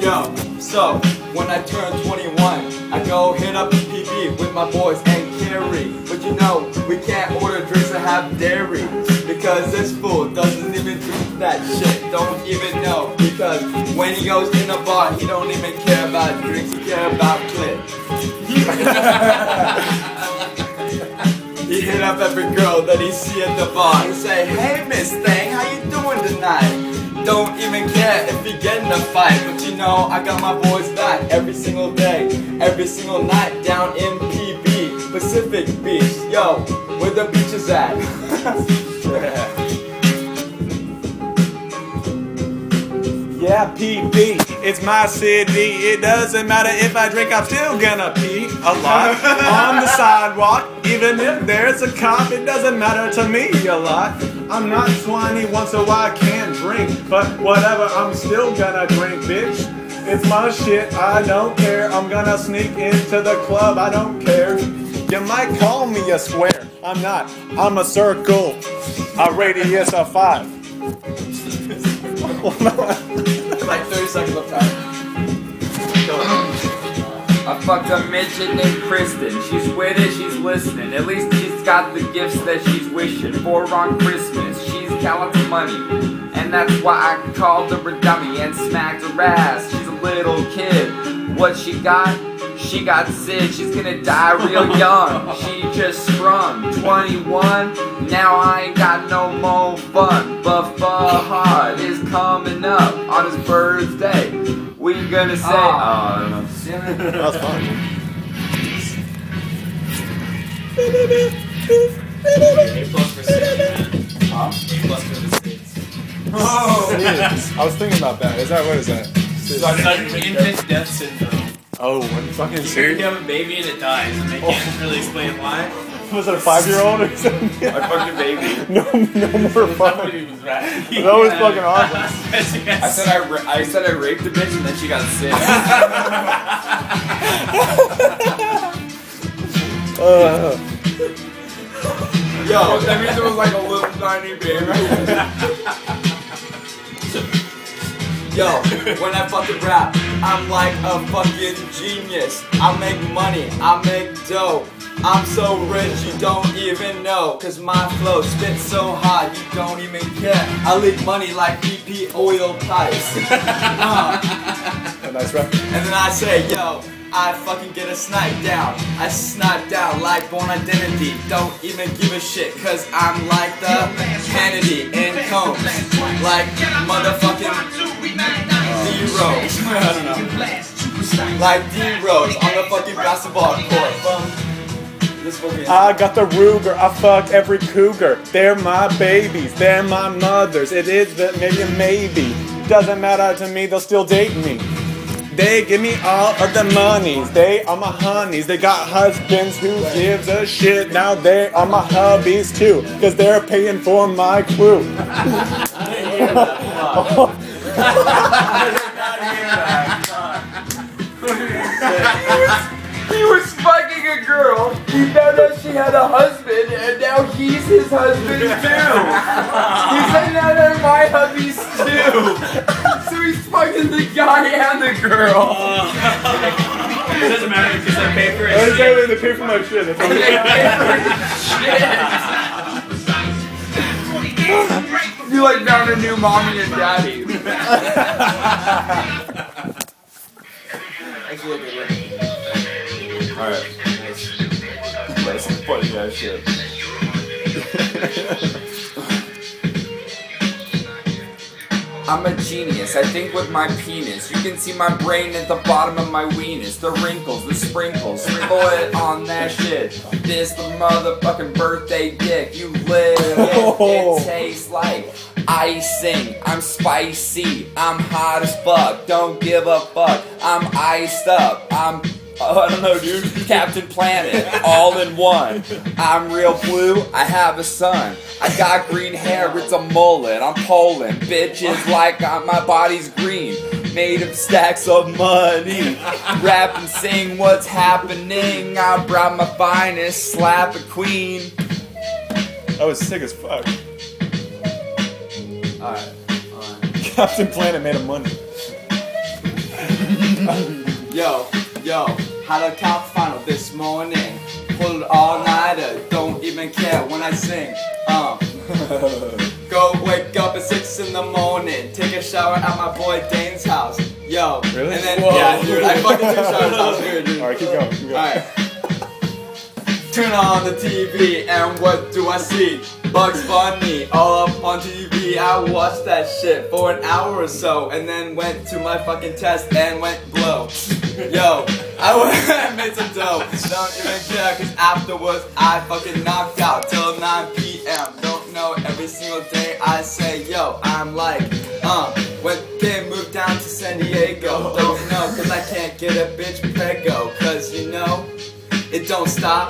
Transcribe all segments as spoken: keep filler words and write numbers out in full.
Yo, so when I turn twenty-one, I go hit up the P B with my boys and carry. But you know, we can't order drinks that have dairy, because this fool doesn't even drink that shit. Don't even know, because when he goes in a bar, he don't even care about drinks, he care about clit. He hit up every girl that he see at the bar and say, "Hey Miss Thing, how you doing tonight?" Don't even care if you get in a fight, but you know I got my boys back every single day, every single night down in P B, Pacific Beach. Yo, where the beach is at? Yeah, P B, it's my city. It doesn't matter if I drink, I'm still gonna pee a lot on the sidewalk. Even if there's a cop, it doesn't matter to me a lot. I'm not twenty-one, so I can't drink, but whatever, I'm still gonna drink, bitch. It's my shit, I don't care. I'm gonna sneak into the club, I don't care. You might call me a square, I'm not. I'm a circle, a radius of five. Like thirty seconds of time. I fucked a midget named Kristen. She's with it, she's listening. At least she's got the gifts that she's wishing for on Christmas. She's got lots of money, and that's why I called her a dummy and smacked her ass. She's a little kid. What she got? She got sick. She's gonna die real young. She just sprung twenty-one. Now I ain't got no more fun. But Fahad is coming up on his birthday. We gonna say, oh, no. That was fun. A plus for six, man. Huh? A plus for the six. Oh, I was thinking about that. Is that what is that? Sudden infant death syndrome. Oh, when fucking You serious? have a baby and it dies, and they can't really explain why. Was it a five-year-old or something? I fucked a baby. No, no more fun. Somebody was right. That was fucking awesome. I said I, ra- I said I raped a bitch and then she got sick. Uh, Yo, that means it was like a little tiny baby. Yo, when I fucking rap, I'm like a fucking genius. I make money, I make dough. I'm so rich you don't even know, cause my flow spits so hot you don't even care. I leak money like B P oil pipes. uh, a nice record. and then I say, yo, I fucking get a snipe down. I snipe down like Born Identity. Don't even give a shit, cause I'm like the Kennedy and Combs. Like motherfucking D-Rose. I don't know. Like D-Rose on the fucking basketball court from this fucking... I got the Ruger, I fuck every cougar. They're my babies, they're my mothers. It is that maybe maybe. Doesn't matter to me, they'll still date me. They give me all of the monies. They are my honeys. They got husbands who gives a shit. Now they are my hubbies too, cause they're paying for my crew. He was fucking a girl. He found out she had a husband, and now he's his husband too. He said now they're my hubbies too. So he's fucking the guy and the girl. It doesn't matter because I pay for I was it. saying they pay for my shit. That's And all. they pay for his shit. You like found a new mommy and daddy. Actually, okay, alright. That's some funny ass shit. I'm a genius, I think with my penis. You can see my brain at the bottom of my weenus. The wrinkles, the sprinkles, sprinkle it on that shit. This the motherfucking birthday dick. You live it, it tastes like icing. I'm spicy, I'm hot as fuck. Don't give a fuck, I'm iced up. I'm, oh, I don't know dude, Captain Planet, all in one. I'm real blue, I have a son. I got green hair, it's a mullet. I'm Poland, bitches like I'm, my body's green. Made of stacks of money. Rap and sing what's happening. I brought my finest, slap a queen. That was sick as fuck. Alright. Captain Planet made of money. Yo, yo, had a count final this morning. Pulled all nighter, don't even care when I sing. Um, go wake up at six in the morning, take a shower at my boy Dane's house. Yo, Really? and then Whoa. yeah, dude, I fucking took showers out here, dude. Alright, keep going, keep going. Alright. Turn on the T V and what do I see? Bugs Bunny all up on T V. I watched that shit for an hour or so and then went to my fucking test and went blow. Yo, I went and made some dough. Don't even care cause afterwards I fucking knocked out till nine p m Don't know every single day I say yo, I'm like, uh, when they moved down to San Diego. Don't know cause I can't get a bitch prego. Cause you know, it don't stop.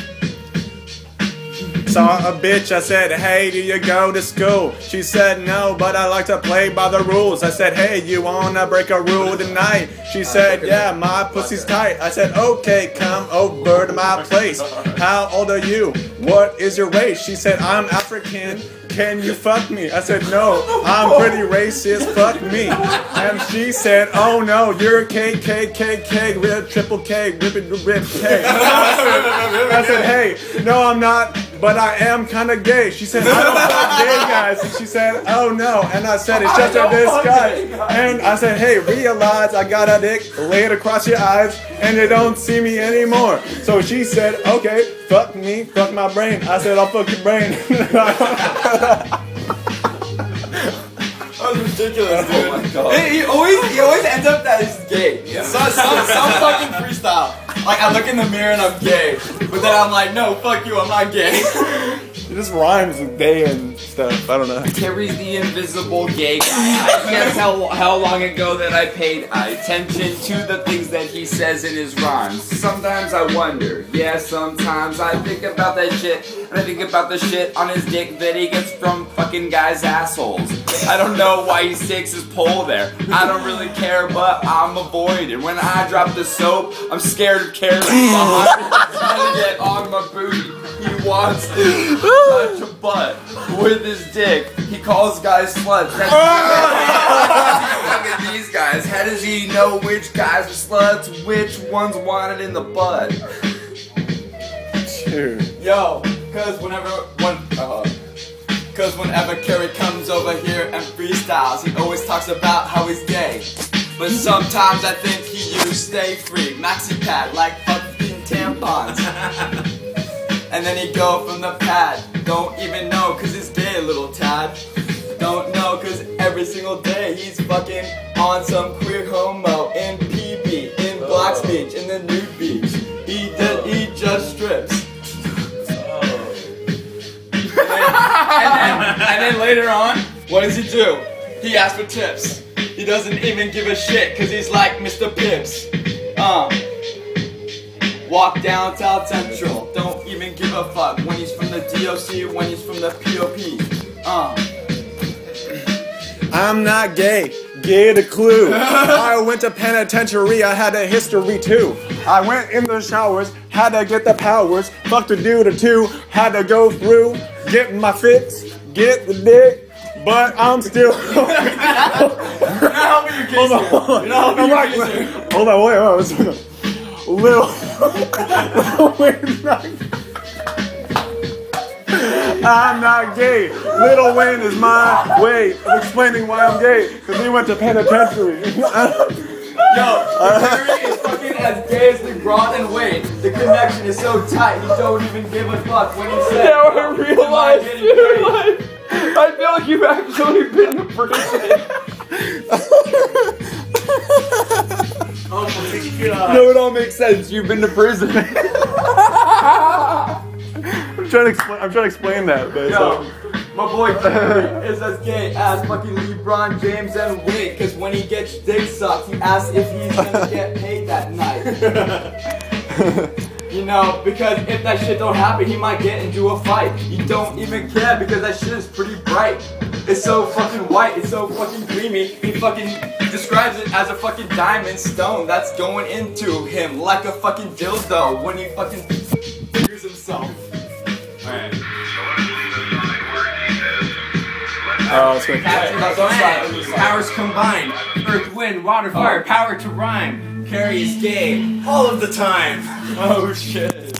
Saw a bitch, I said, hey, do you go to school? She said, no, but I like to play by the rules. I said, hey, you wanna break a rule tonight? She said, yeah, my pussy's tight. I said, okay, come over to my place. How old are you? What is your race? She said, I'm African. Can you fuck me? I said, no, I'm pretty racist, fuck me. And she said, oh no, you're K, K, K, K, rip, triple K, rip it, rip K. I said, hey, no, I'm not, but I am kind of gay. She said, I don't fuck gay guys. And she said, oh no. And I said, it's just a disguise. And I said, hey, realize I got a dick laid across your eyes and you don't see me anymore. So she said, okay, fuck me, fuck my brain. I said, I'll fuck your brain. That was ridiculous, dude. Oh my God. He, he always he always ends up that he's gay. Yeah. Some, some, some fucking freestyle. Like I look in the mirror and I'm gay, but then I'm like, no, fuck you, I'm not gay. It just rhymes with gay and stuff. I don't know. Carries the invisible gay guy. I can't tell how long ago that I paid attention to the things that he says in his rhymes. Sometimes I wonder, yeah, sometimes I think about that shit, and I think about the shit on his dick that he gets from fucking guys' assholes. I don't know why he sticks his pole there. I don't really care, but I'm avoiding. When I drop the soap, I'm scared of carrying behind, trying to get on my booty. He wants to touch a butt with his dick. He calls guys sluts. That's Look at these guys. How does he know which guys are sluts, which ones wanted in the butt? Dude. Yo, cause whenever when uh, cause whenever Kerry comes over here and freestyles, he always talks about how he's gay. But sometimes I think he used Stay Free, Maxi Pad, like fucking tampons. And then he go from the pad. Don't even know cause he's gay, little tad. Don't know cause every single day he's fucking on some queer homo in P B, in Black's Beach, in the nude beach. He did, he just strips. And then, and, then, and then later on, what does he do? He asks for tips. He doesn't even give a shit cause he's like Mister Pips. Um, walk down South Central, don't even give a fuck when he's from the D O C, when he's from the P O P. Um, I'm not gay. Gay the clue. I went to penitentiary, I had a history too. I went in the showers, had to get the powers, fucked a dude or two, had to go through, get my fix, get the dick, but I'm still. You're not helping your case Hold on, here. hold on. You're not helping I'm your like, case here. hold on, wait, wait, wait. Lil, Lil Wayne's not. I'm not gay. Lil Wayne is my way of explaining why I'm gay. Because he went to penitentiary. Yo, Kerry is fucking as gay as the Gron and Wade. The connection is so tight, you don't even give a fuck when he said, Now I "Am realize, getting dude, paid?" like, I feel like you've actually been to prison. No, it all makes sense. You've been to prison. I'm trying to explain. I'm trying to explain that, but Yo, my boy Kerry is as gay as fucking LeBron James and Wade. Cause when he gets dick sucked, he asks if he's gonna get paid that night. You know, because if that shit don't happen, he might get into a fight. You don't even care because that shit is pretty bright. It's so fucking white, it's so fucking creamy. He fucking describes it as a fucking diamond stone that's going into him like a fucking dildo when he fucking figures himself. Alright. Oh, it's good. Capture the planet. Powers combined. Earth, wind, water, fire. Power to rhyme. Carrie is gay all of the time. Oh shit.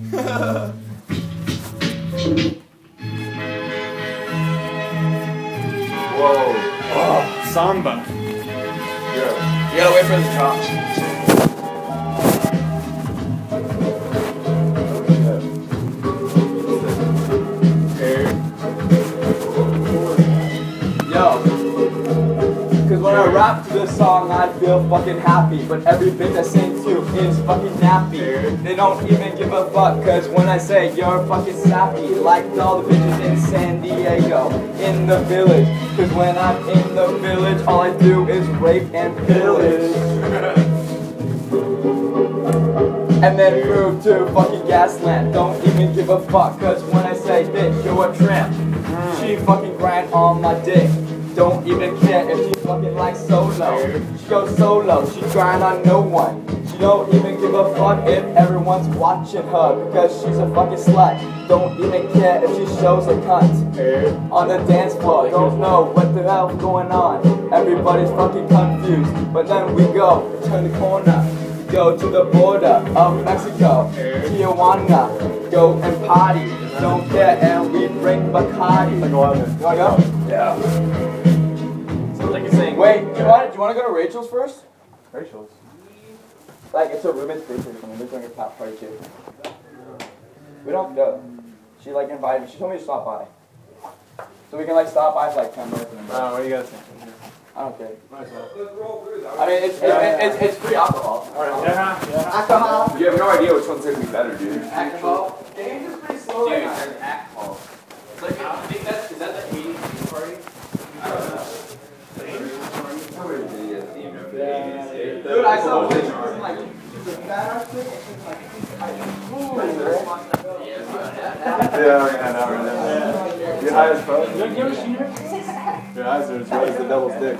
Whoa. Oh, samba. Yeah. You gotta wait for the drop. Yo. Cause when I rap to this song, I feel fucking happy. But every bitch I sing to is fucking nappy. They don't even give a fuck, cause when I say you're fucking sappy, like all the bitches in San Diego, in the village. Cause when I'm in the village, all I do is rape and pillage. And then move to fucking Gasland. Don't even give a fuck, cause when I say bitch, you're a tramp. She fucking grind on my dick. Don't even care if she fucking likes solo. She goes solo, she grind on no one. She don't even give a fuck if everyone's watching her, because she's a fucking slut. Don't even care if she shows a cunt on the dance floor. Don't know what the hell's going on. Everybody's fucking confused. But then we go, turn the corner. Go to the border of Mexico, Tijuana, go and party. Don't care, and we drink Bacardi. You wanna go? Yeah. Sounds like you're saying. Wait, do you want do you want to go to Rachel's first? Rachel's. Like it's a roommate's birthday or something. They're doing a pop party too. We don't go. She like invited me. She told me to stop by, so we can like stop by for like ten minutes. And then Oh, what do you guys think? I don't care. I mean, it's, it's, it's, it's free alcohol. Yeah, yeah. Alcohol. You have no idea which one's gonna be better, dude. Alcohol. Games is pretty slow right Dude, now. there's alcohol. It's like, I think that's, is that the eighties party? I don't know. Dude, I saw pictures and like, the badass thing, it's like, Yeah, I know, right now. Your eyes, bro. You ever seen her? Your eyes are as red as the devil's dick.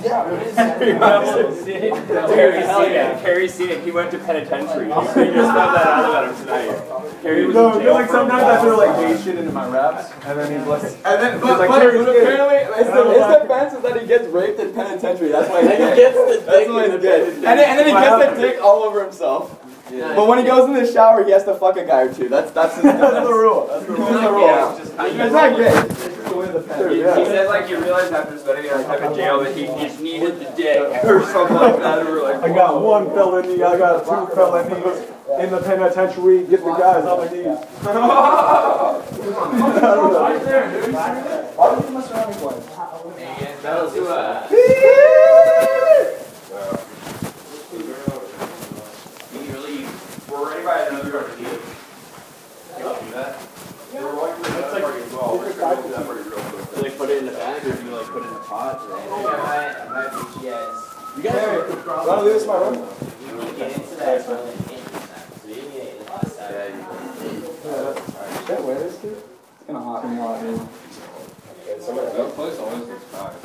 Carrie's seen it. Carrie's seen it. He went to penitentiary. You just found that out about him tonight. Carrie was No, in you know, jail like for sometimes a I throw while. like gay shit into my raps, and then he's like, And then, but, like, but, Carrie's but gay. apparently, his, his defense is that he gets raped in penitentiary. That's why he's gay. That's why he's gay. And then, and then he gets the dick all over himself. Yeah. But when he goes in the shower, he has to fuck a guy or two. That's that's his that's the rule. That's the That's rule. the rule. It's not gay. It's the way the pen. He, he said like you realized after spending your time in jail that he just needed the dick or something like that. And we were like, I got one felony, I got two felonies in the penitentiary. Get the guys on their knees. Right there, dude. Why would you mess around with one? That'll do a... we're ready by another R P. Can you do that? We're going to that party as well. We're going to do that party real quick. Do they put it in the bag or do you like put it in a pot? Or I might be yes. You guys want to leave this in my room? You need to get into that really interesting. So you need to get into this side. Shit, where is this? It's kind of hot. It's hot, dude. That place always looks nice.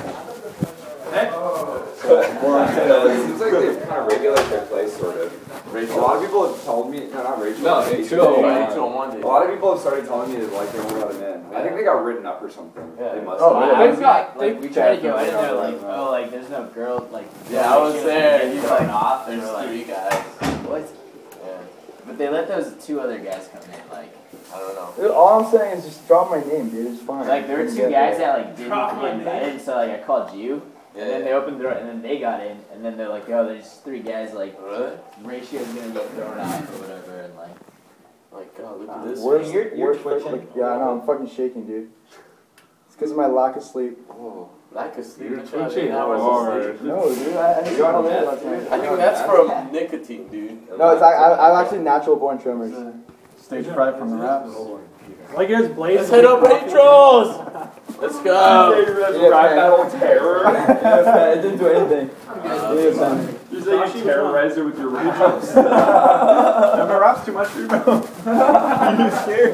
So, It seems like they've kind of regulated their place, sort of. A lot of people have told me, no, not Rachel. No, they- two oh one, they- two oh one did. A lot of people have started telling me that like they won't let them in. I think they got written up or something. Yeah. They must. Oh, have. really? I got, Like, like, we we tried to tried go to in there, figure like, out. oh, like, there's no girl, like, Yeah, I was she there. get He's thrown like, off. there's They're like, three guys. what? Yeah. But they let those two other guys come in, like, I don't know. Dude, all I'm saying is just drop my name, dude. It's fine. like there were two Get guys there. that like didn't get invited, so like I called you, Yeah, and then yeah. they opened the door, and then they got in, and then they're like, oh, there's three guys, like, Really? ratio's gonna get thrown out or whatever, and like, Like, God, look at this. Worst, You're- you're worst, twitching. like, yeah, I know, I'm fucking shaking, dude. It's because of my lack of sleep. Oh, lack of sleep. You're You tried twitching eight hours of hard. sleep. No, dude, I, I need to call in last night. I think that's from nicotine, dude. No, it's I, I, I'm actually natural born tremors. Stage fright from the raps. Like here's Blaze. Let's hit up Rachel's! Let's go! Rap battle terror. Yeah, it didn't do anything. Yeah, You say you terrorize her with your Rachels. Yeah, my rap's too much for you, bro. You scared?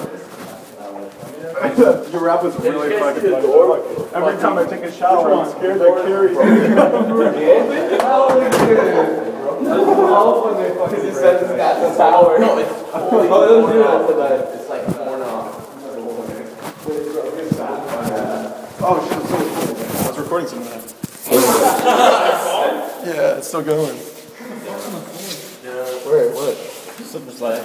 Your rap was really Kiss fucking the funny. door. Every time I take a shower, I'm scared that Carrie. Because he says it's not the sour. No, it's holy. Oh, it doesn't do that for that. It's like corn off. Oh shit, so Yeah, it's still going. Where? What? Slip and slide.